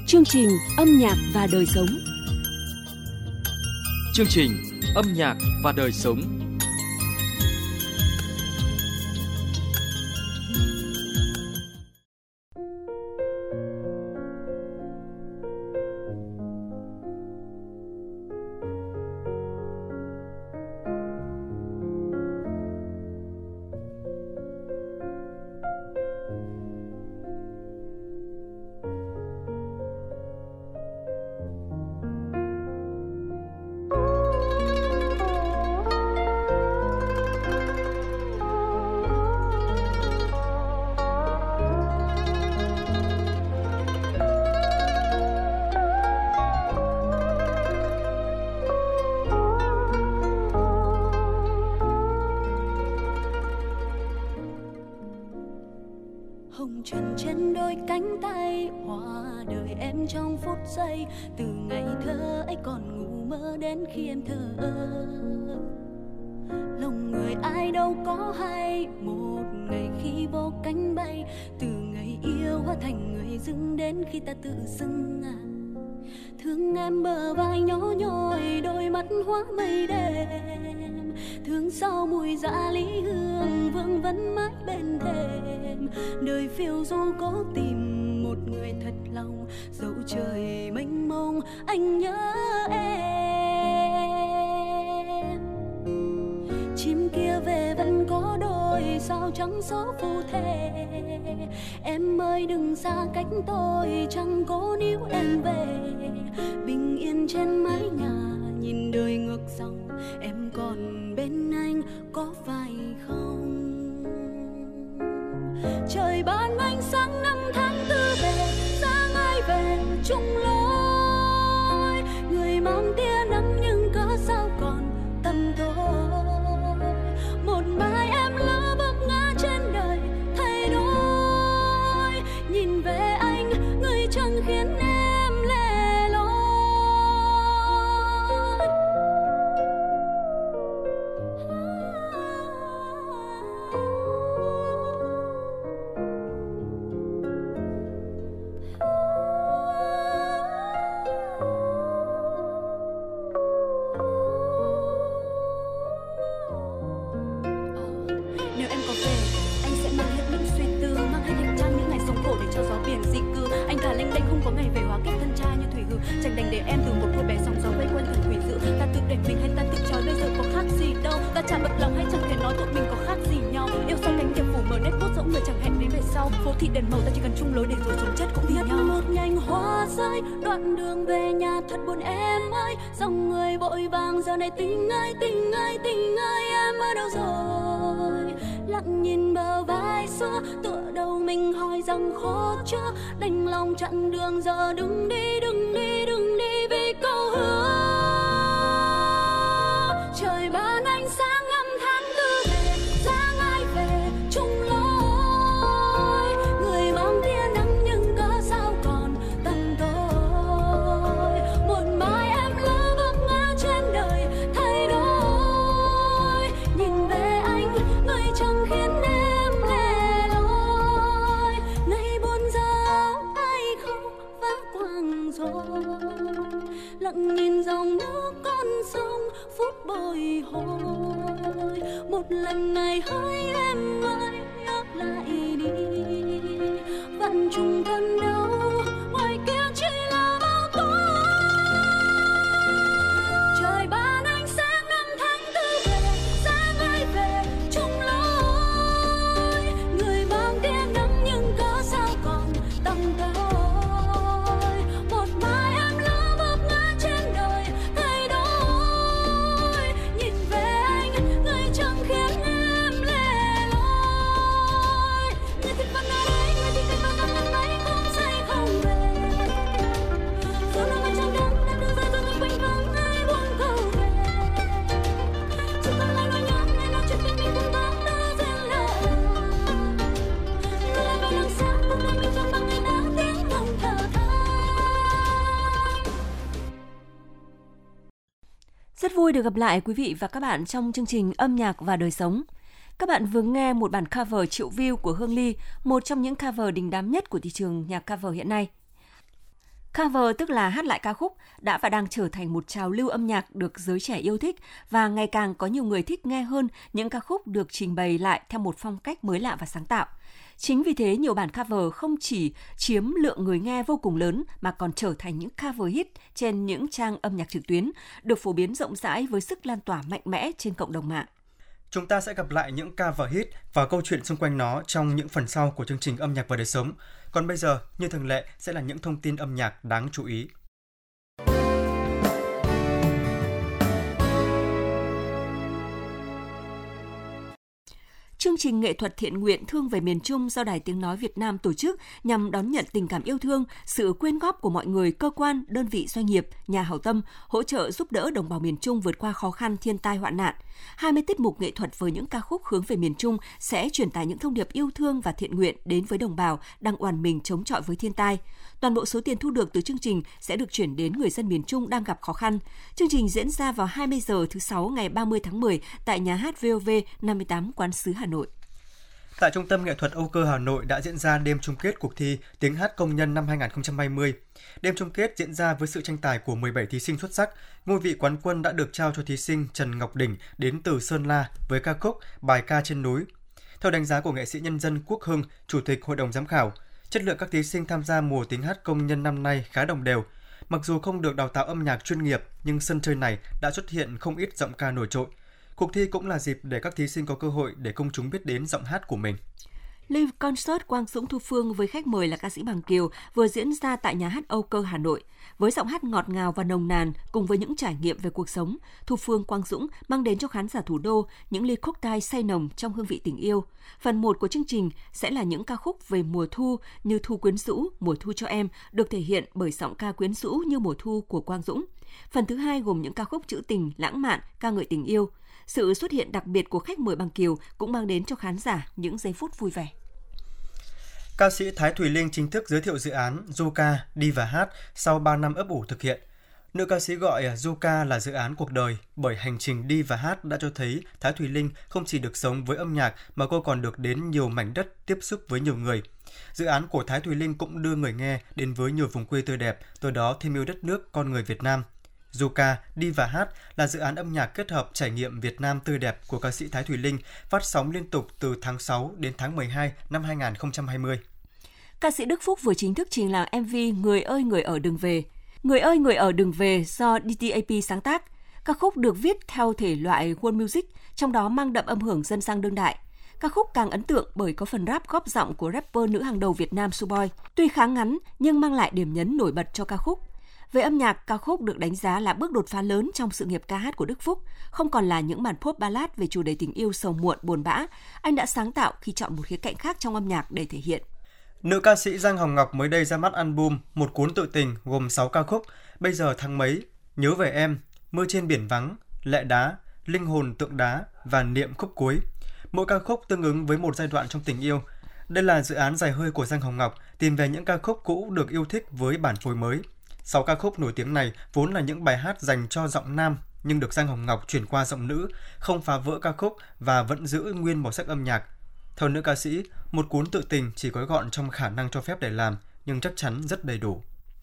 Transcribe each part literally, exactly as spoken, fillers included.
Chương trình Âm nhạc và đời sống. Chương trình Âm nhạc và đời sống. Hồng trần trên đôi cánh tay, hoa đời em trong phút giây. Từ ngày thơ ấy còn ngủ mơ đến khi em thơ ơ. Lòng người ai đâu có hay, một ngày khi vô cánh bay. Từ ngày yêu hóa thành người dưng đến khi ta tự dưng à. Thương em bờ vai nhỏ nhoi, đôi mắt hóa mây đêm. Thương sau mùi dạ lý hương vương vấn mãi bên thềm. Đời phiêu du cố tìm một người thật lòng, dẫu trời mênh mông anh nhớ em. Chim kia về vẫn có đôi sao trắng số phù thề. Em ơi đừng xa cách tôi, chẳng cố níu em về. Bình yên trên mái nhà nhìn đời ngược dòng, em còn bên anh có phải không? Trời ban ánh sáng năm tháng tư về, sáng ai về chung lối. Người mang tia nắng nhưng cớ sao còn tầm tối. Một mai em lỡ vấp ngã trên đời thay đổi. Nhìn về anh người chẳng khiến em lẻ loi. Nếu em có về, anh sẽ mang hết những suy tư, mang hết hành trang những ngày sống khổ để cho gió biển di cư. Anh cả lênh đênh không có ngày về hóa kết thân trai như thủy hư, chẳng đành để em từ một cô bé sóng gió vây quanh thần quỷ dữ. Ta tự đẩy mình hay ta tự trói bây giờ có khác gì đâu. Ta chả bật lòng hay chẳng thể nói tụi mình có khác gì nhau. Yêu sau cánh tiệp phủ mở nét bút dẫu người chẳng hẹn đến về sau. Phố thị đèn màu ta chỉ cần chung lối để rồi sống chết cũng vì nhau. Một nhành hoa rơi, đoạn đường về nhà thật buồn em ơi. Dòng người vội vàng giờ này tình ơi tình ơi tình ơi em ở đâu rồi? Lặng nhìn bờ vai xưa tựa đầu mình hỏi rằng khó chưa. Đành lòng chặn đường giờ đừng đi đừng đi đừng đi vì câu hứa. Trời ban ánh sáng năm tháng tư về, sáng ai về chung lối. Người mang tia nắng nhưng cớ sao còn tầm tối. Một mai em lỡ vấp ngã trên đời thay đổi. Nhìn về anh người chẳng khiến em lẻ loi. Ngày buồn giờ ai không vã quàng rồi. Lặng nhìn dòng nước con sông phút bồi hồi. Một lần này hỡi em ơi nhớ lại đi. Vạn trùng thân đâu ngoài kia chỉ là bao tố. Trời ban ánh sáng năm tháng tư về, sáng ai về chung lối. Người mang tia nắng nhưng cớ sao còn tầm tối. Một mai em lỡ vấp ngã trên đời thay đổi. Nhìn về anh người chẳng khiến em lẻ loi. Người thích vẫn ở đây, người thích thích vẫn nằm lần ấy không say không về. Dù nào mà trong đêm em đưa rơi rồi nhưng quanh vắng ai buồn câu về. Chỉ còn lại nỗi nhớ nên nói chuyện tình mình cũng bóng đá duyên lỡ. Người lại vào nắng sáng một ngày mình trong bằng ngày đã tiếng không thở than. Rất vui được gặp lại quý vị và các bạn trong chương trình Âm nhạc và đời sống. Các bạn vừa nghe một bản cover triệu view của Hương Ly, một trong những cover đình đám nhất của thị trường nhạc cover hiện nay. Cover tức là hát lại ca khúc đã và đang trở thành một trào lưu âm nhạc được giới trẻ yêu thích và ngày càng có nhiều người thích nghe hơn những ca khúc được trình bày lại theo một phong cách mới lạ và sáng tạo. Chính vì thế, nhiều bản cover không chỉ chiếm lượng người nghe vô cùng lớn mà còn trở thành những cover hit trên những trang âm nhạc trực tuyến, được phổ biến rộng rãi với sức lan tỏa mạnh mẽ trên cộng đồng mạng. Chúng ta sẽ gặp lại những cover hit và câu chuyện xung quanh nó trong những phần sau của chương trình Âm nhạc và đời sống. Còn bây giờ, như thường lệ, sẽ là những thông tin âm nhạc đáng chú ý. Chương trình nghệ thuật thiện nguyện Thương về miền Trung do Đài Tiếng Nói Việt Nam tổ chức nhằm đón nhận tình cảm yêu thương, sự quyên góp của mọi người, cơ quan, đơn vị doanh nghiệp, nhà hảo tâm, hỗ trợ giúp đỡ đồng bào miền Trung vượt qua khó khăn, thiên tai, hoạn nạn. hai mươi tiết mục nghệ thuật với những ca khúc hướng về miền Trung sẽ truyền tải những thông điệp yêu thương và thiện nguyện đến với đồng bào đang oàn mình chống chọi với thiên tai. Toàn bộ số tiền thu được từ chương trình sẽ được chuyển đến người dân miền Trung đang gặp khó khăn. Chương trình diễn ra vào hai mươi giờ thứ Sáu ngày ba mươi tháng mười tại nhà hát vê o vê năm mươi tám Quán sứ Hà Nội. Tại Trung tâm Nghệ thuật Âu Cơ Hà Nội đã diễn ra đêm chung kết cuộc thi Tiếng hát công nhân năm hai không hai không. Đêm chung kết diễn ra với sự tranh tài của mười bảy thí sinh xuất sắc. Ngôi vị quán quân đã được trao cho thí sinh Trần Ngọc Đỉnh đến từ Sơn La với ca khúc Bài ca trên núi. Theo đánh giá của nghệ sĩ nhân dân Quốc Hưng, Chủ tịch Hội đồng giám khảo, chất lượng các thí sinh tham gia mùa Tiếng hát công nhân năm nay khá đồng đều. Mặc dù không được đào tạo âm nhạc chuyên nghiệp, nhưng sân chơi này đã xuất hiện không ít giọng ca nổi trội. Cuộc thi cũng là dịp để các thí sinh có cơ hội để công chúng biết đến giọng hát của mình. Live concert Quang Dũng Thu Phương với khách mời là ca sĩ Bằng Kiều vừa diễn ra tại nhà hát Âu Cơ Hà Nội. Với giọng hát ngọt ngào và nồng nàn cùng với những trải nghiệm về cuộc sống, Thu Phương, Quang Dũng mang đến cho khán giả thủ đô những ly khúc tai say nồng trong hương vị tình yêu. Phần một của chương trình sẽ là những ca khúc về mùa thu như Thu quyến rũ, Mùa thu cho em được thể hiện bởi giọng ca quyến rũ như Mùa thu của Quang Dũng. Phần thứ hai gồm những ca khúc trữ tình, lãng mạn, ca ngợi tình yêu. Sự xuất hiện đặc biệt của khách mời Bằng Kiều cũng mang đến cho khán giả những giây phút vui vẻ. Ca sĩ Thái Thùy Linh chính thức giới thiệu dự án Du ca, đi và hát sau ba năm ấp ủ thực hiện. Nữ ca sĩ gọi Du ca là dự án cuộc đời bởi hành trình đi và hát đã cho thấy Thái Thùy Linh không chỉ được sống với âm nhạc mà cô còn được đến nhiều mảnh đất, tiếp xúc với nhiều người. Dự án của Thái Thùy Linh cũng đưa người nghe đến với nhiều vùng quê tươi đẹp, từ đó thêm yêu đất nước, con người Việt Nam. Du ca, đi và hát là dự án âm nhạc kết hợp trải nghiệm Việt Nam tươi đẹp của ca sĩ Thái Thùy Linh, phát sóng liên tục từ tháng sáu đến tháng mười hai năm hai không hai không. Ca sĩ Đức Phúc vừa chính thức trình làng em vê Người ơi người ở đừng về. Người ơi người ở đừng về do đê tê a pê sáng tác. Ca khúc được viết theo thể loại world music, trong đó mang đậm âm hưởng dân sang đương đại. Ca khúc càng ấn tượng bởi có phần rap góp giọng của rapper nữ hàng đầu Việt Nam Suboy. Tuy khá ngắn nhưng mang lại điểm nhấn nổi bật cho ca khúc. Về âm nhạc, ca khúc được đánh giá là bước đột phá lớn trong sự nghiệp ca hát của Đức Phúc. Không còn là những bản pop ballad về chủ đề tình yêu sầu muộn, buồn bã, anh đã sáng tạo khi chọn một khía cạnh khác trong âm nhạc để thể hiện. Nữ ca sĩ Giang Hồng Ngọc mới đây ra mắt album Một cuốn tự tình gồm sáu ca khúc Bây giờ tháng mấy, Nhớ về em, Mưa trên biển vắng, Lệ đá, Linh hồn tượng đá và Niệm khúc cuối. Mỗi ca khúc tương ứng với một giai đoạn trong tình yêu. Đây là dự án dài hơi của Giang Hồng Ngọc, tìm về những ca khúc cũ được yêu thích với bản phối mới. Sáu ca khúc nổi tiếng này vốn là những bài hát dành cho giọng nam nhưng được Giang Hồng Ngọc chuyển qua giọng nữ, không phá vỡ ca khúc và vẫn giữ nguyên màu sắc âm nhạc. Theo nữ ca sĩ, một cuốn tự tình chỉ gói gọn trong khả năng cho phép để làm, nhưng chắc chắn rất đầy đủ.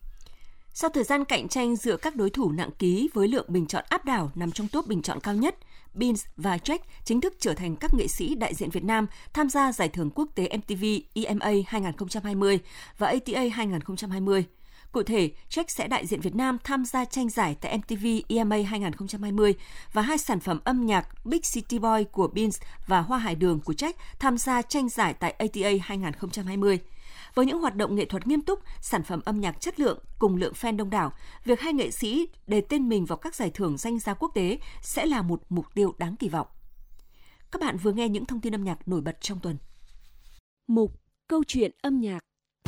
Sau thời gian cạnh tranh giữa các đối thủ nặng ký với lượng bình chọn áp đảo nằm trong top bình chọn cao nhất, Beans và Jack chính thức trở thành các nghệ sĩ đại diện Việt Nam tham gia giải thưởng quốc tế em tê vê e em a hai không hai không và a tê a hai không hai không. Cụ thể, Jack sẽ đại diện Việt Nam tham gia tranh giải tại em tê vê e em a hai không hai không và hai sản phẩm âm nhạc Big City Boy của Beans và Hoa Hải Đường của Jack tham gia tranh giải tại a tê a hai không hai không. Với những hoạt động nghệ thuật nghiêm túc, sản phẩm âm nhạc chất lượng cùng lượng fan đông đảo, việc hai nghệ sĩ đề tên mình vào các giải thưởng danh giá quốc tế sẽ là một mục tiêu đáng kỳ vọng. Các bạn vừa nghe những thông tin âm nhạc nổi bật trong tuần. Mục Câu chuyện âm nhạc.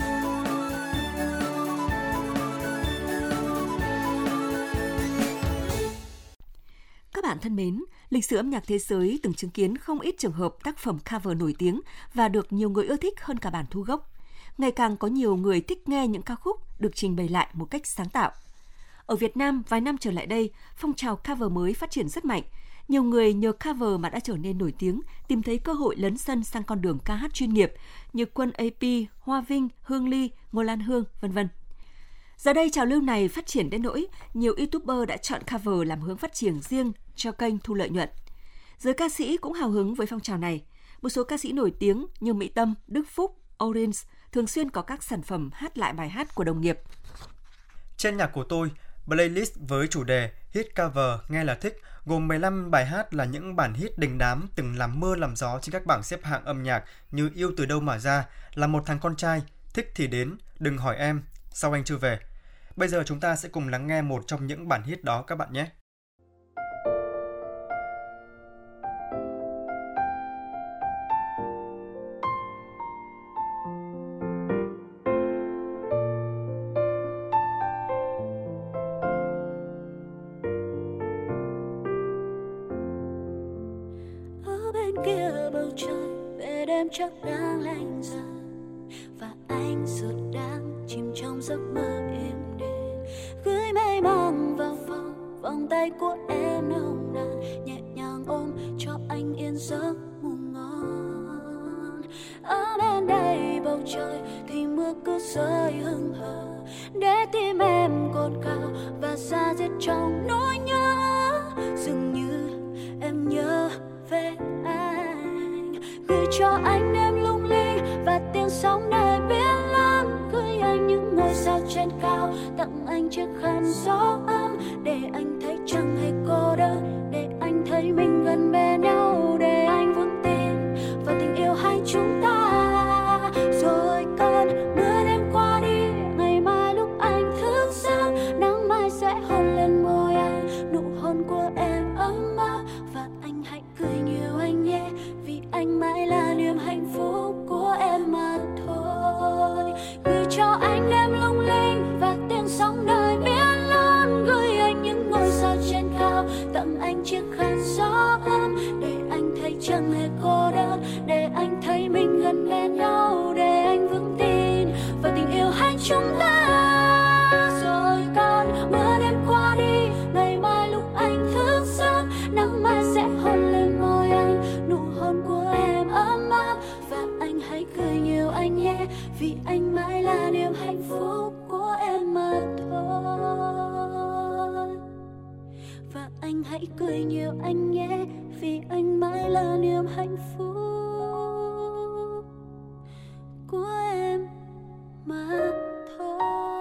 Các bạn thân mến, lịch sử âm nhạc thế giới từng chứng kiến không ít trường hợp tác phẩm cover nổi tiếng và được nhiều người ưa thích hơn cả bản thu gốc. Ngày càng có nhiều người thích nghe những ca khúc được trình bày lại một cách sáng tạo. Ở Việt Nam, vài năm trở lại đây, phong trào cover mới phát triển rất mạnh. Nhiều người nhờ cover mà đã trở nên nổi tiếng, tìm thấy cơ hội lấn sân sang con đường ca hát chuyên nghiệp như Quân a pê, Hoa Vinh, Hương Ly, Ngô Lan Hương, vân vân. Giờ đây trào lưu này phát triển đến nỗi nhiều YouTuber đã chọn cover làm hướng phát triển riêng cho kênh thu lợi nhuận. Giới ca sĩ cũng hào hứng với phong trào này. Một số ca sĩ nổi tiếng như Mỹ Tâm, Đức Phúc, Orange thường xuyên có các sản phẩm hát lại bài hát của đồng nghiệp. Trên nhạc của tôi, playlist với chủ đề Hit Cover nghe là thích gồm mười lăm bài hát là những bản hit đình đám từng làm mưa làm gió trên các bảng xếp hạng âm nhạc như Yêu Từ Đâu Mà Ra, Là Một Thằng Con Trai, Thích Thì Đến, Đừng Hỏi Em, Sao Anh Chưa Về. Bây giờ chúng ta sẽ cùng lắng nghe một trong những bản hit đó các bạn nhé. Chắc đang lạnh dần và anh giờ đang chìm trong giấc mơ êm đềm, gửi mây mong vào vòng vòng tay của em nồng nàn, nhẹ nhàng ôm cho anh yên giấc ngủ ngon. Ở bên đây bầu trời thì mưa cứ rơi hừng hờ, để tim em cồn cào và da diết trong nỗi nhớ. Dường như em nhớ về anh, gửi cho anh đêm lung linh và tiếng sóng đời biển lớn, gửi anh những ngôi sao trên cao, tặng anh chiếc khăn gió ấm để anh thấy chẳng hề cô đơn, để anh thấy mình gần bên nhau, để anh vững tin vào tình yêu hai chúng ta. Rồi cơn mưa đêm qua đi, ngày mai lúc anh thức giấc, nắng mai sẽ hôn lên môi anh, nụ hôn của em ấm áp, và anh hãy cười nhiều anh nhé, vì anh mãi là niềm hạnh phúc của em mà thôi. Gửi cho anh đêm lung linh và tiếng sóng đời biển lớn, gửi anh những ngôi sao trên cao, tặng anh chiếc khăn gió ấm để anh thấy chẳng hề cô đơn, để anh thấy mình gần bên nhau, để anh vững tin vào tình yêu hai chúng ta. Rồi cơn mưa đêm qua đi, ngày mai lúc anh thức giấc, nắng mai sẽ hôn lên môi anh, nụ hôn của em ấm áp, và anh hãy cười nhiều anh nhé, vì anh mãi là niềm hạnh phúc của em mà thôi. Và anh hãy cười nhiều anh nhé, vì anh mãi là niềm hạnh phúc của em mà thôi.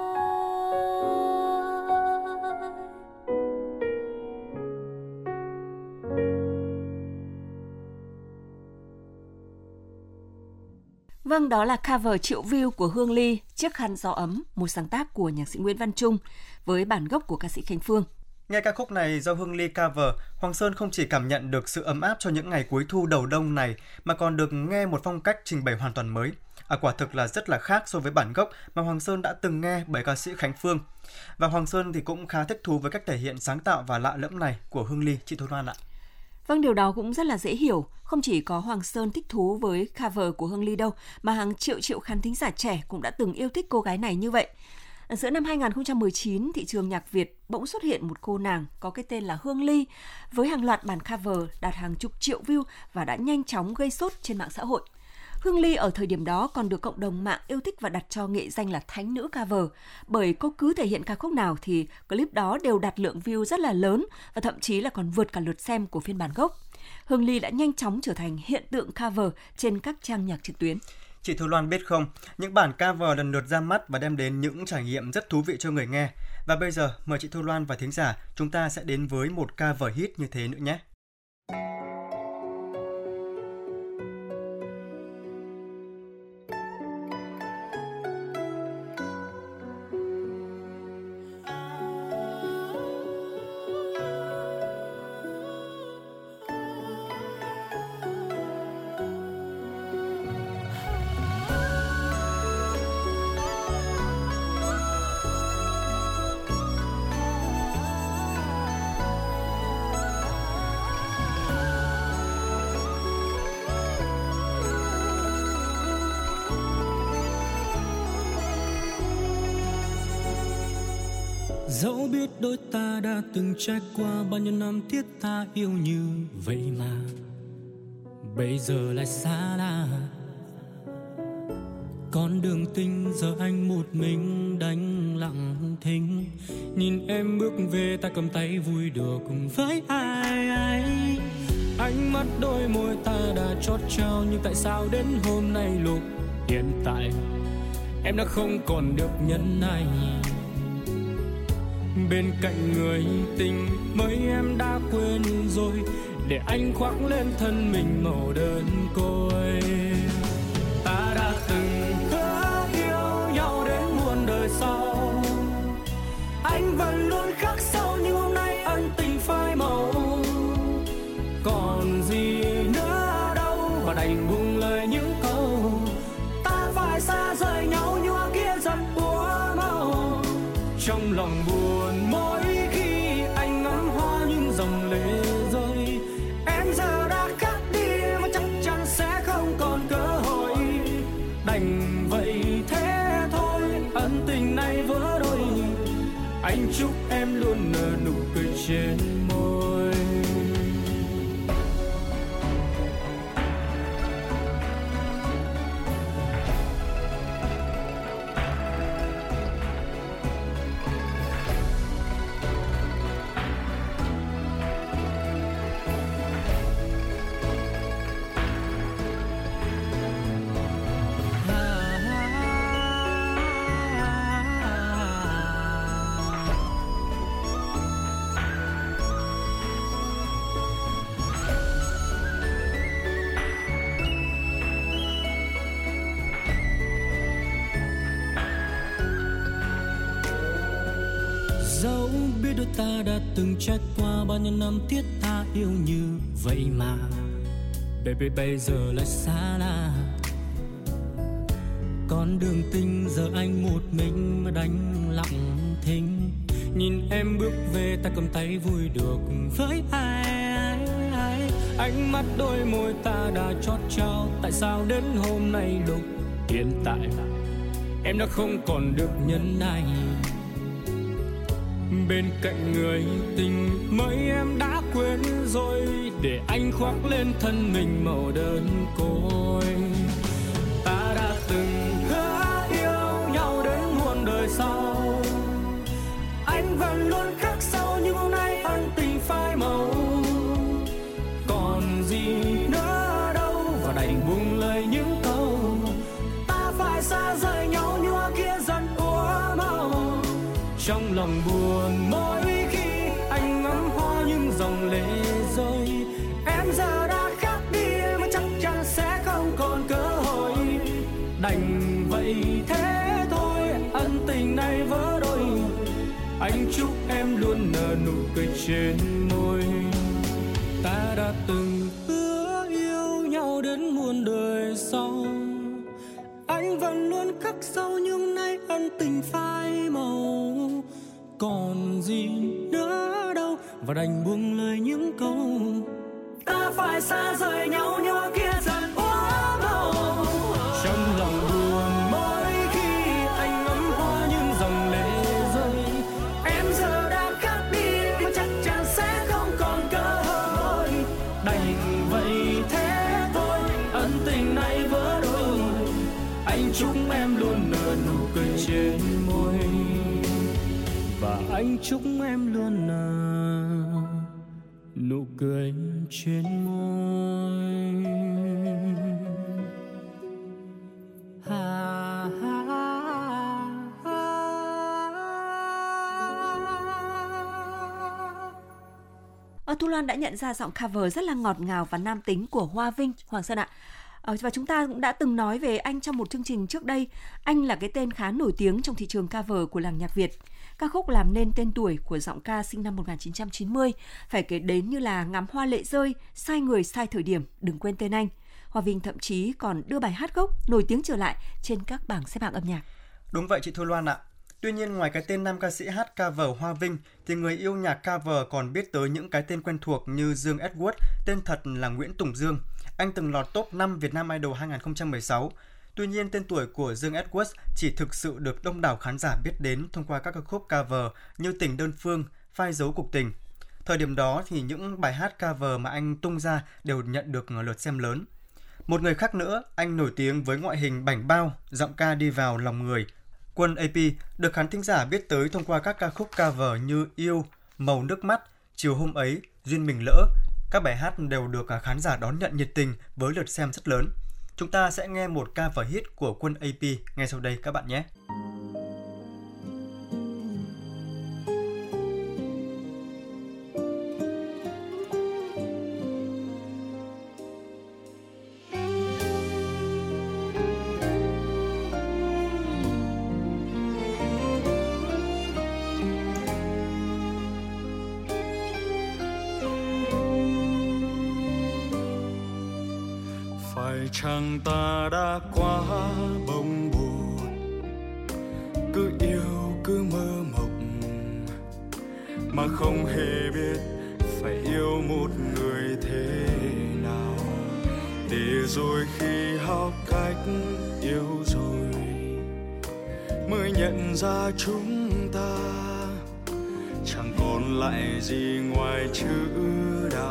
Vâng, đó là cover triệu view của Hương Ly, Chiếc Khăn Gió Ấm, một sáng tác của nhạc sĩ Nguyễn Văn Trung với bản gốc của ca sĩ Khánh Phương. Nghe ca khúc này do Hương Ly cover, Hoàng Sơn không chỉ cảm nhận được sự ấm áp cho những ngày cuối thu đầu đông này, mà còn được nghe một phong cách trình bày hoàn toàn mới. À, quả thực là rất là khác so với bản gốc mà Hoàng Sơn đã từng nghe bởi ca sĩ Khánh Phương. Và Hoàng Sơn thì cũng khá thích thú với cách thể hiện sáng tạo và lạ lẫm này của Hương Ly, chị Thu Loan ạ. Vâng, điều đó cũng rất là dễ hiểu. Không chỉ có Hoàng Sơn thích thú với cover của Hương Ly đâu, mà hàng triệu triệu khán thính giả trẻ cũng đã từng yêu thích cô gái này như vậy. Giữa năm hai không một chín, thị trường nhạc Việt bỗng xuất hiện một cô nàng có cái tên là Hương Ly với hàng loạt bản cover đạt hàng chục triệu view và đã nhanh chóng gây sốt trên mạng xã hội. Hương Ly ở thời điểm đó còn được cộng đồng mạng yêu thích và đặt cho nghệ danh là thánh nữ cover, bởi cô cứ thể hiện ca khúc nào thì clip đó đều đạt lượng view rất là lớn và thậm chí là còn vượt cả lượt xem của phiên bản gốc. Hương Ly đã nhanh chóng trở thành hiện tượng cover trên các trang nhạc trực tuyến. Chị Thu Loan biết không, những bản cover lần lượt ra mắt và đem đến những trải nghiệm rất thú vị cho người nghe. Và bây giờ mời chị Thu Loan và thính giả chúng ta sẽ đến với một cover hit như thế nữa nhé. Dẫu biết đôi ta đã từng trải qua bao nhiêu năm thiết tha yêu như vậy mà bây giờ lại xa lạ. Con đường tình giờ anh một mình đánh lặng thinh. Nhìn em bước về ta cầm tay vui đùa cùng với ai ai. Ánh mắt đôi môi ta đã chót trao, nhưng tại sao đến hôm nay lúc hiện tại em đã không còn được nhẫn nại. Bên cạnh người tình mới em đã quên rồi, để anh khoác lên thân mình màu đơn côi. Ta đã từng hứa yêu nhau đến muôn đời sau, anh vẫn luôn khắc sâu, nhưng hôm nay ân tình phai màu. Còn gì nữa đâu, và đành buông lời những câu ta phải xa rời nhau như hoa kia dần úa màu. Trong lòng buồn mỗi khi anh ngắm hoa những dòng lệ rơi. Em giờ đã khác đi và chắc chắn sẽ không còn cơ hội. Đành vậy thế thôi, ân tình này vỡ đôi. Anh chúc em luôn nở nụ cười trên môi. Dẫu biết đôi ta đã từng trải qua bao nhiêu năm thiết tha yêu như vậy mà baby bây giờ lại xa lạ. Con đường tình giờ anh một mình mà đánh lặng thinh. Nhìn em bước về ta cầm tay vui được với ai ai ai. Ánh mắt đôi môi ta đã chót trao, tại sao đến hôm nay lúc hiện tại em đã không còn được nhẫn nại. Bên cạnh người tình mới em đã quên rồi, để anh khoác lên thân mình màu đơn côi. Ta đã từng hứa yêu nhau đến muôn đời sau, anh vẫn luôn khắc sâu, nhưng hôm nay ân tình phai màu. Còn gì nữa đâu, và đành buông lời những câu ta phải xa rời nhau như hoa kia dần úa màu. Trong lòng buồn mỗi khi anh ngắm hoa những dòng lệ rơi. Em giờ đã khác đi mà chắc chắn sẽ không còn cơ hội. Đành vậy thế thôi, ân tình này vỡ đôi. Anh chúc em luôn nở nụ cười trên môi. Ta đã từng hứa yêu nhau đến muôn đời sau, anh vẫn luôn khắc sâu, nhưng nay ân tình phai màu. Còn gì nữa đâu, và đành buông lời những câu ta phải xa rời nhau như hoa kia dần úa màu. Trong lòng buồn mỗi khi anh ngắm hoa những dòng lệ rơi. Em giờ đã khác đi và chắc chắn sẽ không còn cơ hội. Đành vậy thế thôi, ân tình này vỡ đôi. Anh chúc em luôn nở nụ cười trên môi, và anh chúc em luôn nở nụ cười trên môi. Ha, ha, ha. Ở Thu Loan đã nhận ra giọng cover rất là ngọt ngào và nam tính của Hoa Vinh. Hoàng Sơn ạ, và chúng ta cũng đã từng nói về anh trong một chương trình trước đây. Anh là cái tên khá nổi tiếng trong thị trường cover của làng nhạc Việt. Ca khúc làm nên tên tuổi của giọng ca sinh năm một nghìn chín trăm chín mươi phải kể đến như là Ngắm hoa lệ rơi, Sai người sai thời điểm, Đừng quên tên anh. Hoa Vinh thậm chí còn đưa bài hát gốc nổi tiếng trở lại trên các bảng xếp hạng âm nhạc. Đúng vậy chị Thu Loan ạ. Tuy nhiên ngoài cái tên nam ca sĩ hát cover Hoa Vinh thì người yêu nhạc cover còn biết tới những cái tên quen thuộc như Dương Edward, tên thật là Nguyễn Tùng Dương. Anh từng lọt top năm Việt Nam Idol hai không một sáu. Tuy nhiên tên tuổi của Dương Edward chỉ thực sự được đông đảo khán giả biết đến thông qua các ca khúc cover như Tình đơn phương, Phai dấu cuộc tình. Thời điểm đó thì những bài hát cover mà anh tung ra đều nhận được lượt xem lớn. Một người khác nữa, anh nổi tiếng với ngoại hình bảnh bao, giọng ca đi vào lòng người. Quân a pê được khán thính giả biết tới thông qua các ca khúc cover như Yêu, Màu nước mắt, Chiều hôm ấy, Duyên mình lỡ. Các bài hát đều được khán giả đón nhận nhiệt tình với lượt xem rất lớn. Chúng ta sẽ nghe một cover hit của Quân a pê ngay sau đây các bạn nhé. Phải chăng ta đã quá bồng bột, cứ yêu cứ mơ mộng mà không hề biết phải yêu một người thế nào, để rồi khi học cách yêu rồi mới nhận ra chúng ta chẳng còn lại gì ngoài chữ đã.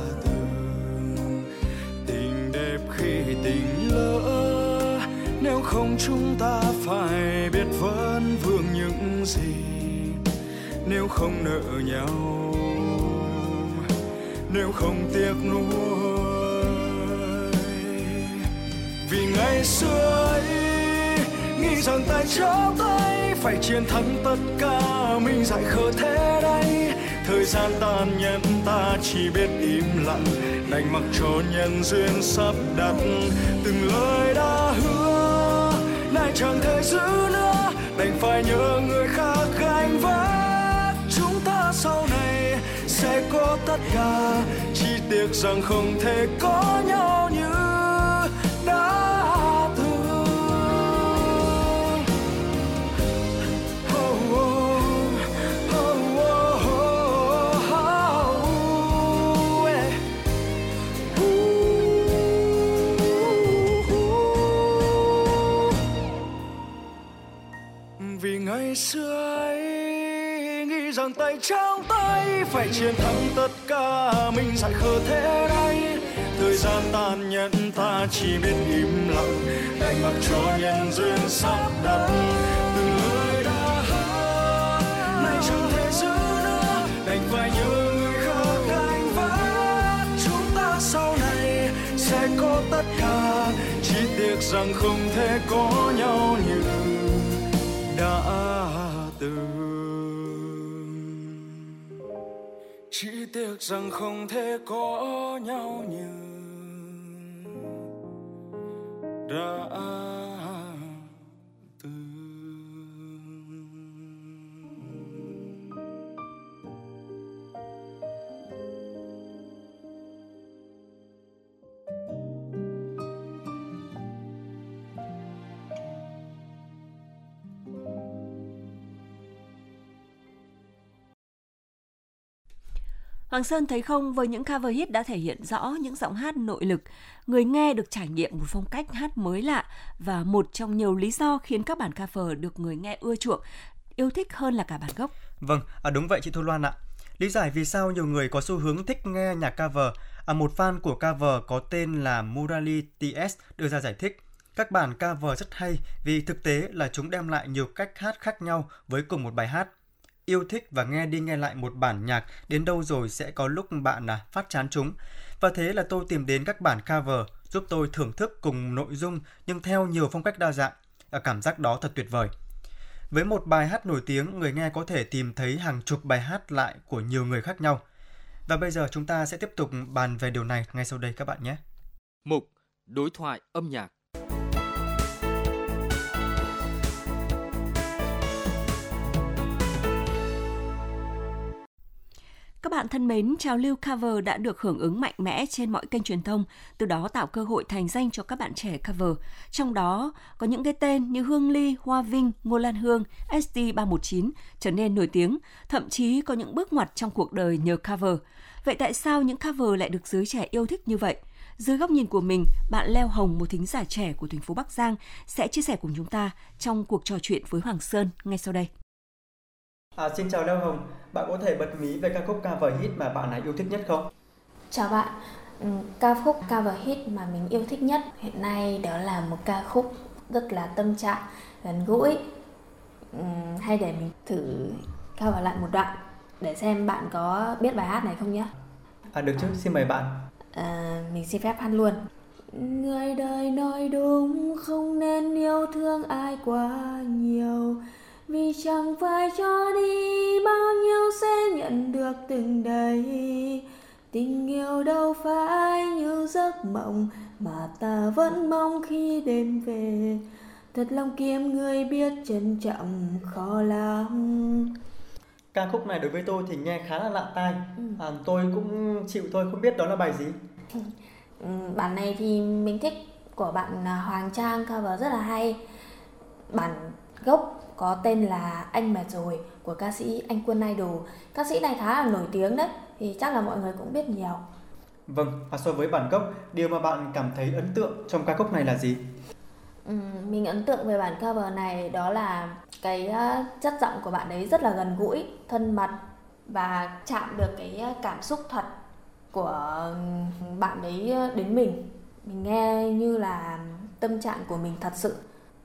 Khi tình lỡ, nếu không chúng ta phải biết vấn vương những gì, nếu không nợ nhau, nếu không tiếc nuối. Vì ngày xưa ấy nghĩ rằng tay trao tay phải chiến thắng tất cả, mình dại khờ thế đấy. Thời gian tàn nhẫn ta chỉ biết im lặng, đành mặc cho nhân duyên sắp đặt. Từng lời đã hứa nay chẳng thể giữ nữa, đành phải nhờ người khác gánh vác. Chúng ta sau này sẽ có tất cả, chỉ tiếc rằng không thể có nhau như đã. Ngày xưa ấy nghĩ rằng tay trao tay phải chiến thắng tất cả, mình dại khờ thế đấy. Thời gian tàn nhẫn ta chỉ biết im lặng, đành mặc cho nhân duyên sắp đặt. Từng lời đã hứa nay chẳng thể giữ nữa, đành phải nhờ người khác gánh vác. Chúng ta sau này sẽ có tất cả, chỉ tiếc rằng không thể có nhau như đã từng. Chỉ tiếc rằng không thể có nhau như đã từng. Hoàng Sơn thấy không, với những cover hit đã thể hiện rõ những giọng hát nội lực, người nghe được trải nghiệm một phong cách hát mới lạ và một trong nhiều lý do khiến các bản cover được người nghe ưa chuộng, yêu thích hơn là cả bản gốc. Vâng, à đúng vậy chị Thu Loan ạ. Lý giải vì sao nhiều người có xu hướng thích nghe nhạc cover, à một fan của cover có tên là Murali tê ét đưa ra giải thích. Các bản cover rất hay vì thực tế là chúng đem lại nhiều cách hát khác nhau với cùng một bài hát. Yêu thích và nghe đi nghe lại một bản nhạc đến đâu rồi sẽ có lúc bạn à, phát chán chúng. Và thế là tôi tìm đến các bản cover giúp tôi thưởng thức cùng nội dung nhưng theo nhiều phong cách đa dạng. À, cảm giác đó thật tuyệt vời. Với một bài hát nổi tiếng, người nghe có thể tìm thấy hàng chục bài hát lại của nhiều người khác nhau. Và bây giờ chúng ta sẽ tiếp tục bàn về điều này ngay sau đây các bạn nhé. Mục Đối thoại âm nhạc. Các bạn thân mến, trào lưu cover đã được hưởng ứng mạnh mẽ trên mọi kênh truyền thông, từ đó tạo cơ hội thành danh cho các bạn trẻ cover. Trong đó có những cái tên như Hương Ly, Hoa Vinh, Ngô Lan Hương, ét tê ba một chín trở nên nổi tiếng, thậm chí có những bước ngoặt trong cuộc đời nhờ cover. Vậy tại sao những cover lại được giới trẻ yêu thích như vậy? Dưới góc nhìn của mình, bạn Leo Hồng, một thính giả trẻ của thành phố Bắc Giang, sẽ chia sẻ cùng chúng ta trong cuộc trò chuyện với Hoàng Sơn ngay sau đây. À, xin chào Leo Hồng, bạn có thể bật mí về ca khúc cover hit mà bạn ấy yêu thích nhất không? Chào bạn, Ừ, ca khúc cover hit mà mình yêu thích nhất hiện nay đó là một ca khúc rất là tâm trạng, gần gũi. Ừ, hay để mình thử cover lại một đoạn để xem bạn có biết bài hát này không nhé. À được chứ, xin mời bạn. À, mình xin phép hát luôn. Người đời nói đúng, không nên yêu thương ai quá nhiều, vì chẳng phải cho đi bao nhiêu sẽ nhận được từng đấy. Tình yêu đâu phải như giấc mộng mà ta vẫn mong khi đêm về. Thật lòng kiếm người biết trân trọng khó lắm. Ca khúc này đối với tôi thì nghe khá là lạ tai. Ừ. À, tôi cũng chịu thôi, không biết đó là bài gì. Ừ, bản này thì mình thích của bạn Hoàng Trang cover rất là hay. Bản gốc có tên là Anh Mệt Rồi của ca sĩ Anh Quân Idol. Ca sĩ này khá là nổi tiếng đấy, thì chắc là mọi người cũng biết nhiều. Vâng, và so với bản gốc, điều mà bạn cảm thấy ấn tượng trong ca khúc này là gì? Ừ, mình ấn tượng về bản cover này đó là cái chất giọng của bạn ấy rất là gần gũi, thân mật và chạm được cái cảm xúc thật của bạn ấy đến mình. Mình nghe như là tâm trạng của mình thật sự.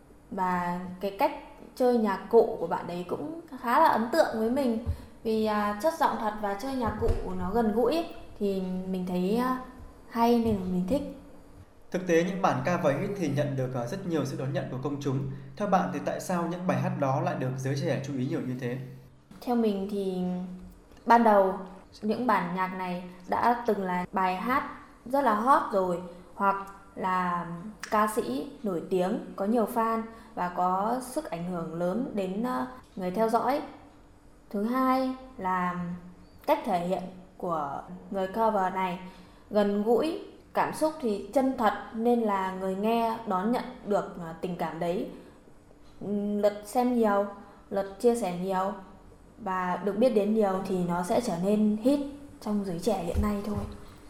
Và cái cách chơi nhạc cụ của bạn ấy cũng khá là ấn tượng với mình. Vì chất giọng thật và chơi nhạc cụ nó gần gũi ấy, thì mình thấy hay nên là mình thích. Thực tế những bản cover hit thì nhận được rất nhiều sự đón nhận của công chúng. Theo bạn thì tại sao những bài hát đó lại được giới trẻ chú ý nhiều như thế? Theo mình thì ban đầu những bản nhạc này đã từng là bài hát rất là hot rồi, hoặc là ca sĩ nổi tiếng, có nhiều fan và có sức ảnh hưởng lớn đến người theo dõi. Thứ hai là cách thể hiện của người cover này gần gũi, cảm xúc thì chân thật nên là người nghe đón nhận được tình cảm đấy. Lượt xem nhiều, lượt chia sẻ nhiều và được biết đến nhiều thì nó sẽ trở nên hit trong giới trẻ hiện nay thôi.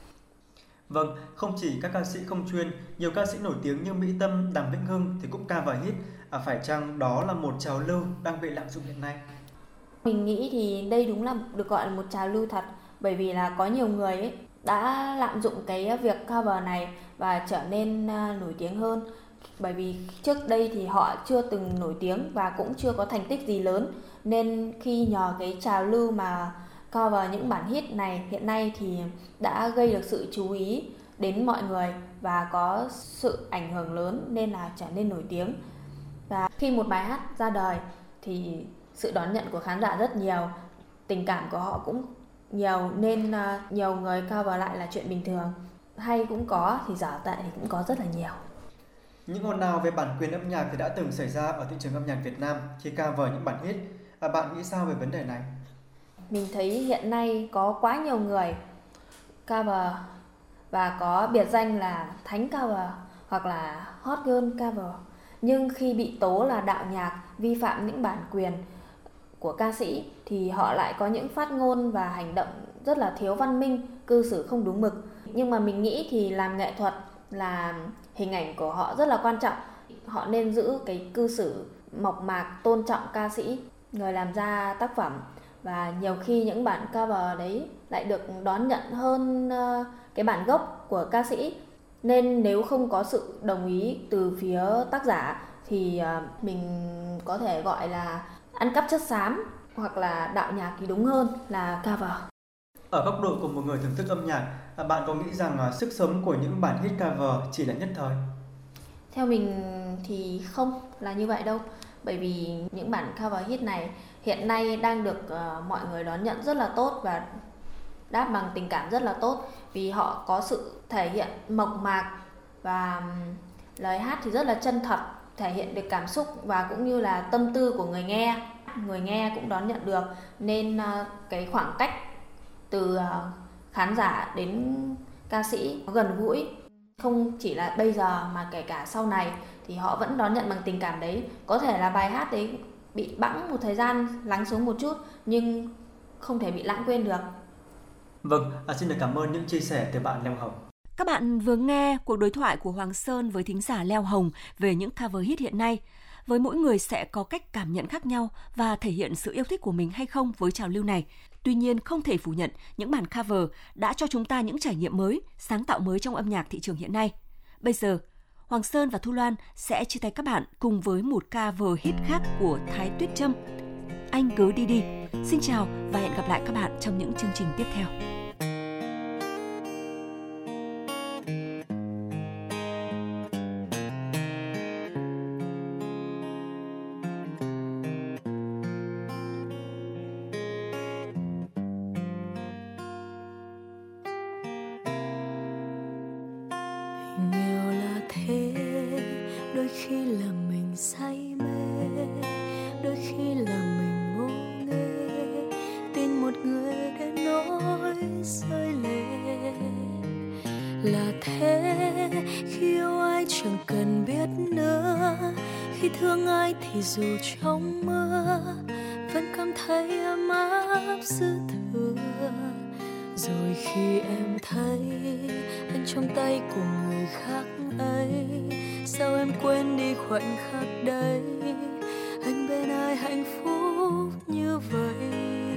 Vâng, không chỉ các ca sĩ không chuyên, nhiều ca sĩ nổi tiếng như Mỹ Tâm, Đàm Vĩnh Hưng thì cũng cover hit. À, phải chăng đó là một trào lưu đang bị lạm dụng hiện nay? Mình nghĩ thì đây đúng là được gọi là một trào lưu thật, bởi vì là có nhiều người ấy đã lạm dụng cái việc cover này và trở nên nổi tiếng hơn. Bởi vì trước đây thì họ chưa từng nổi tiếng và cũng chưa có thành tích gì lớn, nên khi nhờ cái trào lưu mà cover những bản hit này hiện nay thì đã gây được sự chú ý đến mọi người và có sự ảnh hưởng lớn nên là trở nên nổi tiếng. Và khi một bài hát ra đời thì sự đón nhận của khán giả rất nhiều, tình cảm của họ cũng nhiều nên nhiều người cover lại là chuyện bình thường. Hay cũng có thì dở tệ thì cũng có rất là nhiều. Những ồn ào về bản quyền âm nhạc thì đã từng xảy ra ở thị trường âm nhạc Việt Nam khi cover những bản hit. À, bạn nghĩ sao về vấn đề này? Mình thấy hiện nay có quá nhiều người cover và có biệt danh là thánh cover hoặc là hot girl cover. Nhưng khi bị tố là đạo nhạc, vi phạm những bản quyền của ca sĩ thì họ lại có những phát ngôn và hành động rất là thiếu văn minh, cư xử không đúng mực. Nhưng mà mình nghĩ thì làm nghệ thuật là hình ảnh của họ rất là quan trọng. Họ nên giữ cái cư xử mộc mạc, tôn trọng ca sĩ, người làm ra tác phẩm. Và nhiều khi những bản cover đấy lại được đón nhận hơn cái bản gốc của ca sĩ. Nên nếu không có sự đồng ý từ phía tác giả thì mình có thể gọi là ăn cắp chất xám hoặc là đạo nhạc thì đúng hơn là cover. Ở góc độ của một người thưởng thức âm nhạc, bạn có nghĩ rằng sức sống của những bản hit cover chỉ là nhất thời? Theo mình thì không là như vậy đâu. Bởi vì những bản cover hit này hiện nay đang được uh, mọi người đón nhận rất là tốt và đáp bằng tình cảm rất là tốt. Vì họ có sự thể hiện mộc mạc và um, lời hát thì rất là chân thật, thể hiện được cảm xúc và cũng như là tâm tư của người nghe. Người nghe cũng đón nhận được nên uh, cái khoảng cách từ uh, khán giả đến ca sĩ gần gũi. Không chỉ là bây giờ mà kể cả sau này thì họ vẫn đón nhận bằng tình cảm đấy. Có thể là bài hát đấy bị bẵng một thời gian, lắng xuống một chút nhưng không thể bị lãng quên được. Vâng, à, xin được cảm ơn những chia sẻ từ bạn Leo Hồng. Các bạn vừa nghe cuộc đối thoại của Hoàng Sơn với thính giả Leo Hồng về những cover hit hiện nay. với mỗi người sẽ có cách cảm nhận khác nhau và thể hiện sự yêu thích của mình hay không với trào lưu này. Tuy nhiên, không thể phủ nhận những bản cover đã cho chúng ta những trải nghiệm mới, sáng tạo mới trong âm nhạc thị trường hiện nay. Bây giờ, Hoàng Sơn và Thu Loan sẽ chia tay các bạn cùng với một cover hit khác của Thái Tuyết Trâm, Anh Cứ Đi Đi. Xin chào và hẹn gặp lại các bạn trong những chương trình tiếp theo. Đôi khi là mình say mê, đôi khi là mình ngô nghê, tin một người để nói rơi lệ. Là thế, khi yêu ai chẳng cần biết nữa, khi thương ai thì dù trong mơ vẫn cảm thấy ấm áp dư thừa. Rồi khi em thấy anh trong tay của người khác ấy, sao em quên đi khoảnh khắc đấy, anh bên ai hạnh phúc như vậy.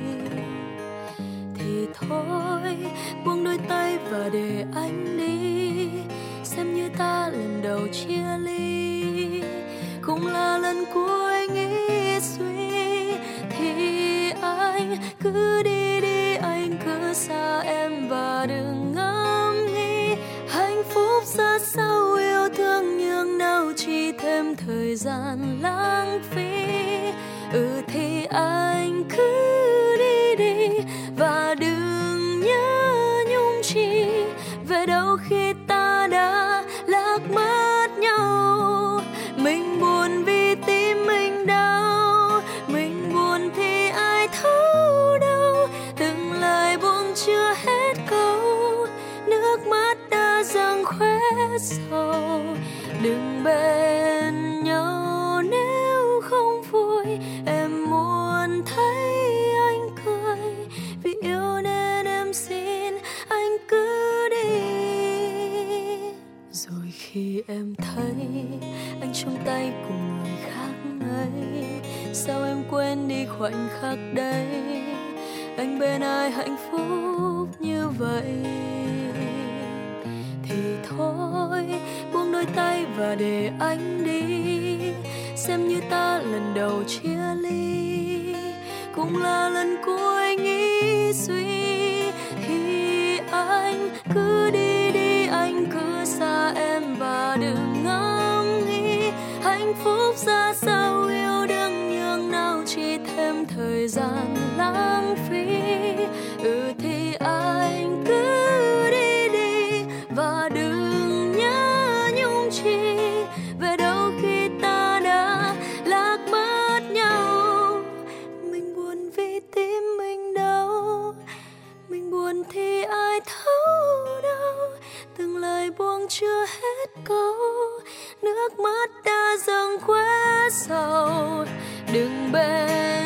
Thì thôi buông đôi tay và để anh đi, xem như ta lần đầu chia ly, cũng là lần cuối nghĩ suy. Thì anh cứ đi đi, anh cứ xa em và đừng ngẫm nghĩ hạnh phúc ra sao, yêu thương nhưng nào chỉ thêm thời gian lãng phí. Ừ thì anh cứ đi đi và đừng nhớ nhung chi, về đâu khi ta đã lạc mất nhau. Mình buồn vì tim mình đau, mình buồn thì ai thấu đâu, từng lời buông chưa hết câu, nước mắt đã dâng khóe sầu. Đừng bên nhau nếu không vui, em muốn thấy anh cười, vì yêu nên em xin anh cứ đi. Rồi khi em thấy anh trong tay của người khác ấy, sao em quên đi khoảnh khắc đấy, anh bên ai hạnh phúc như vậy. Thì thôi buông đôi tay và để anh đi, xem như ta lần đầu chia ly, cũng là lần cuối nghĩ suy. Thì anh cứ đi đi, anh cứ xa em và đừng ngẫm nghĩ hạnh phúc ra sao, yêu đương nhường nào chỉ thêm thời gian lãng phí. Ừ thì anh cứ đi đi và đừng nhớ nhung chi, về đâu khi ta đã lạc mất nhau. Mình buồn vì tim mình đau, mình buồn thì ai thấu đâu, từng lời buông chưa hết câu, nước mắt đã dâng khóe sầu. Đừng bên